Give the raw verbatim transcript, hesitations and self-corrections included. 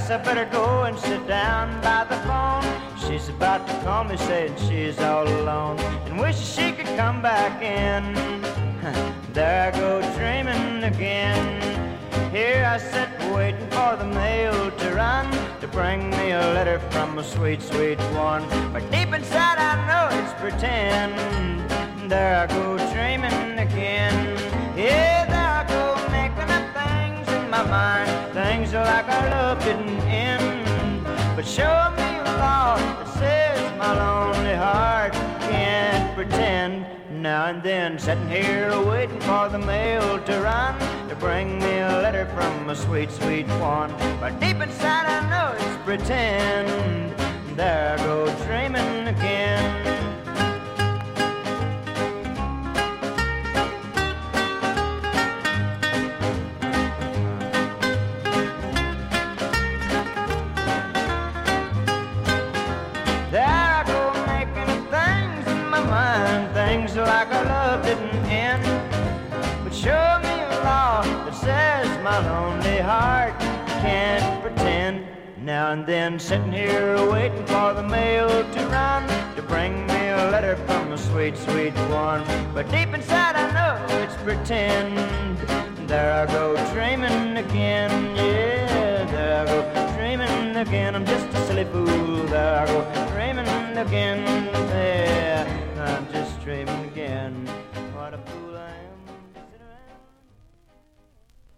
guess I better go and sit down by the phone. She's about to call me saying she's all alone and wishes she could come back in. There I go dreaming again. Here I sit waiting for the mail to run, to bring me a letter from a sweet, sweet one. But deep inside I know it's pretend. There I go dreaming again. Yeah, there I go making up things in my mind, things like our love didn't end. But show me a law that says my lonely heart can't pretend. Now and then sitting here waiting for the mail to run, to bring me a letter from a sweet, sweet one. But deep inside I know it's pretend. There I go dreaming again. Things like our love didn't end. But show me a law that says my lonely heart can't pretend. Now and then sitting here waiting for the mail to run, to bring me a letter from a sweet, sweet one. But deep inside I know it's pretend. There I go dreaming again. Yeah, there I go dreaming again. I'm just